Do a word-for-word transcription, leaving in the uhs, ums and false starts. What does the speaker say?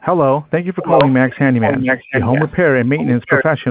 Hello, thank you for calling Max Handyman, a home repair and maintenance professional.